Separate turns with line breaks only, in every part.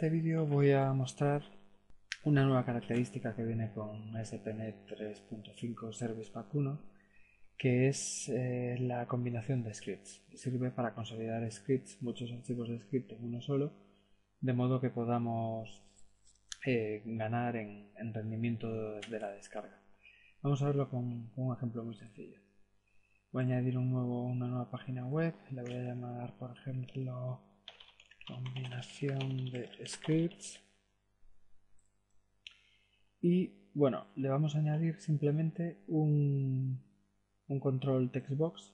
este vídeo voy a mostrar una nueva característica que viene con ASP.NET 3.5 Service Pack 1, que es la combinación de scripts. Sirve para consolidar scripts, muchos archivos de script en uno solo, de modo que podamos ganar en rendimiento de la descarga. Vamos a verlo con un ejemplo muy sencillo. Voy a añadir una nueva página web, le voy a llamar, por ejemplo, combinación de scripts. Y bueno, le vamos a añadir simplemente un control textbox.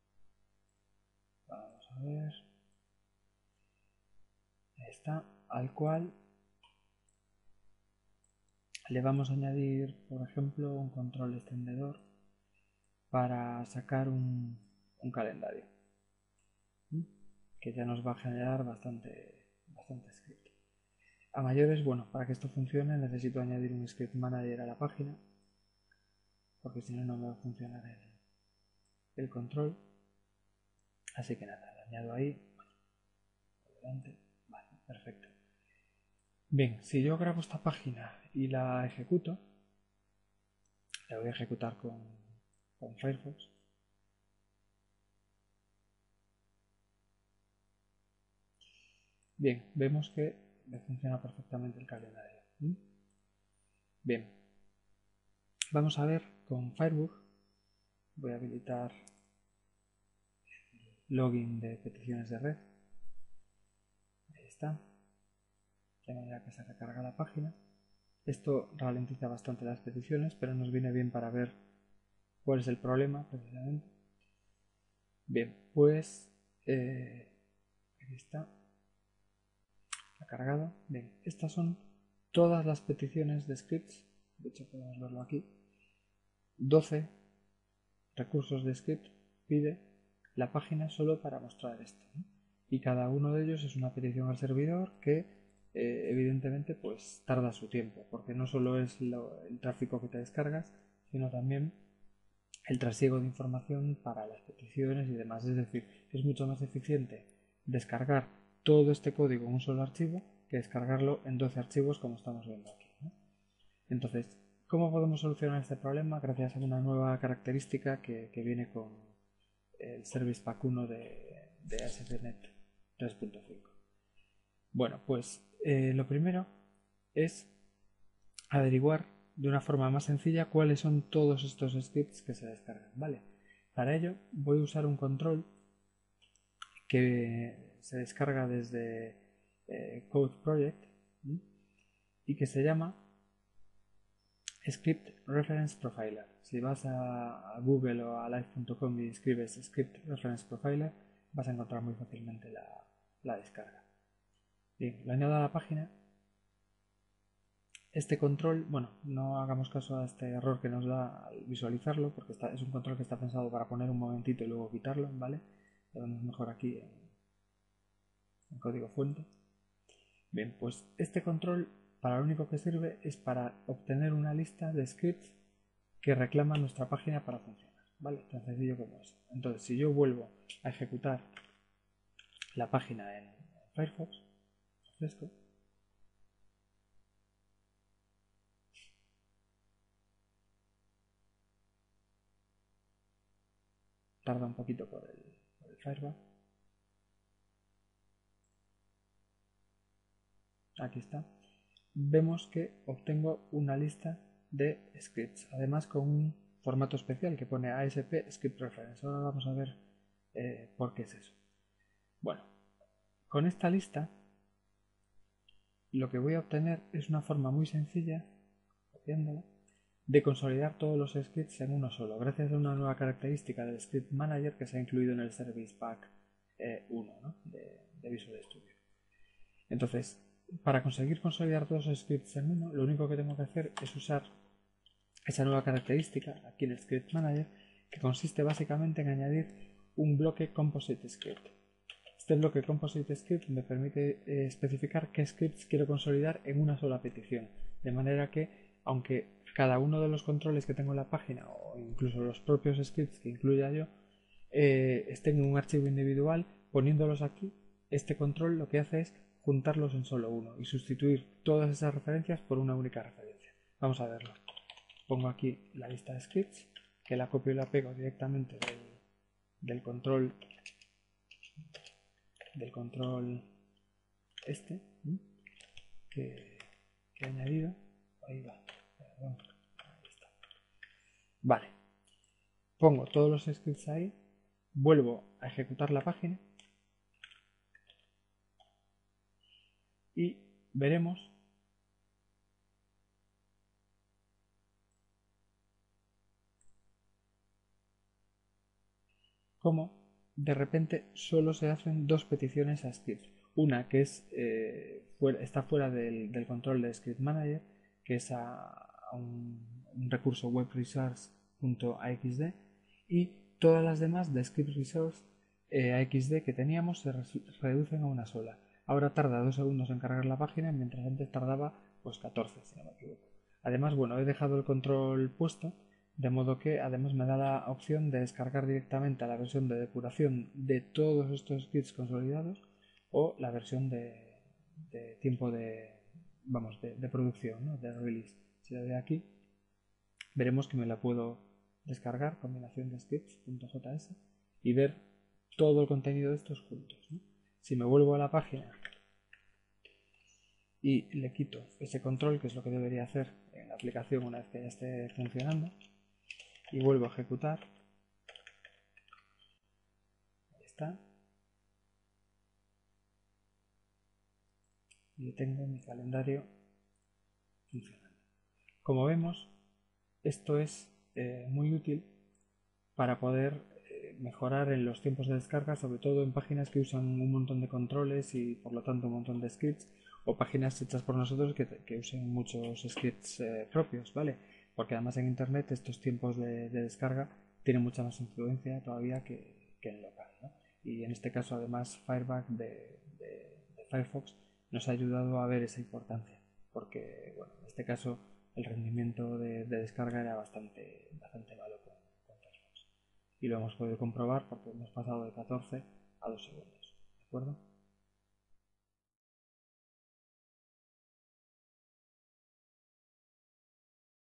Vamos a ver. Ahí está, al cual le vamos a añadir, por ejemplo, un control extendedor para sacar un calendario, que ya nos va a generar bastante script. A mayores, bueno, para que esto funcione necesito añadir un script manager a la página, porque si no, no me va a funcionar el control. Así que nada, lo añado ahí. Adelante. Vale, perfecto. Bien, si yo grabo esta página y la ejecuto, la voy a ejecutar con Firefox. Bien, vemos que me funciona perfectamente el calendario. Bien, vamos a ver con Firebug. Voy a habilitar login de peticiones de red. Ahí está. De manera que se recarga la página. Esto ralentiza bastante las peticiones, pero nos viene bien para ver cuál es el problema precisamente. Bien, pues aquí está. Ha cargado. Bien, estas son todas las peticiones de scripts. De hecho, podemos verlo aquí. 12 recursos de script pide la página solo para mostrar esto, ¿no? Y cada uno de ellos es una petición al servidor que evidentemente pues tarda su tiempo, porque no solo es el tráfico que te descargas, sino también el trasiego de información para las peticiones y demás. Es decir, es mucho más eficiente descargar todo este código en un solo archivo que descargarlo en 12 archivos como estamos viendo aquí, ¿no? Entonces, ¿cómo podemos solucionar este problema? Gracias a una nueva característica que viene con el Service Pack 1 de ASP.NET 3.5. Bueno, pues lo primero es averiguar de una forma más sencilla cuáles son todos estos scripts que se descargan, ¿vale? Para ello voy a usar un control que se descarga desde Code Project y que se llama Script Reference Profiler. Si vas a Google o a live.com y escribes Script Reference Profiler, vas a encontrar muy fácilmente la descarga. Bien, lo añado a la página. Este control, bueno, no hagamos caso a este error que nos da al visualizarlo, porque es un control que está pensado para poner un momentito y luego quitarlo, ¿vale? Lo vemos mejor aquí en código fuente. Bien, pues este control para lo único que sirve es para obtener una lista de scripts que reclama nuestra página para funcionar, ¿vale? Tan sencillo como eso. Entonces, si yo vuelvo a ejecutar la página en Firefox, refresco, tarda un poquito por el Firefox. Aquí está. Vemos que obtengo una lista de scripts, además con un formato especial que pone ASP Script Reference. Ahora vamos a ver por qué es eso. Bueno, con esta lista lo que voy a obtener es una forma muy sencilla, copiándola, de consolidar todos los scripts en uno solo, gracias a una nueva característica del Script Manager que se ha incluido en el Service Pack 1, ¿no? de Visual Studio. Entonces, para conseguir consolidar todos los scripts en uno, lo único que tengo que hacer es usar esa nueva característica aquí en el Script Manager, que consiste básicamente en añadir un bloque Composite Script. Este bloque Composite Script me permite especificar qué scripts quiero consolidar en una sola petición, de manera que, aunque cada uno de los controles que tengo en la página, o incluso los propios scripts que incluya yo, estén en un archivo individual, poniéndolos aquí, este control lo que hace es juntarlos en solo uno y sustituir todas esas referencias por una única referencia. Vamos a verlo. Pongo aquí la lista de scripts, que la copio y la pego directamente del control este que he añadido. Ahí va. Perdón. Ahí está. Vale. Pongo todos los scripts ahí, vuelvo a ejecutar la página y veremos cómo de repente solo se hacen dos peticiones a scripts. Una que es, está fuera del control de Script Manager, que es a un recurso webresource.axd, y todas las demás de Script Resource AXD que teníamos se reducen a una sola. Ahora tarda 2 segundos en cargar la página, mientras antes tardaba pues 14, si no me equivoco. Además, bueno, he dejado el control puesto, de modo que además me da la opción de descargar directamente a la versión de depuración de todos estos scripts consolidados o la versión de tiempo de producción, ¿no? De release. Si le doy aquí, veremos que me la puedo descargar, combinación de scripts.js, y ver todo el contenido de estos juntos, ¿no? Si me vuelvo a la página y le quito ese control, que es lo que debería hacer en la aplicación una vez que ya esté funcionando, y vuelvo a ejecutar, ahí está, y tengo mi calendario funcionando. Como vemos, esto es muy útil para poder mejorar en los tiempos de descarga, sobre todo en páginas que usan un montón de controles y por lo tanto un montón de scripts, o páginas hechas por nosotros que usen muchos scripts propios, ¿vale? Porque además en internet estos tiempos de descarga tienen mucha más influencia todavía que en local, ¿no? Y en este caso además Fireback de Firefox nos ha ayudado a ver esa importancia, porque bueno, en este caso el rendimiento de descarga era bastante malo con Firefox. Y lo hemos podido comprobar porque hemos pasado de 14 a 2 segundos. ¿De acuerdo?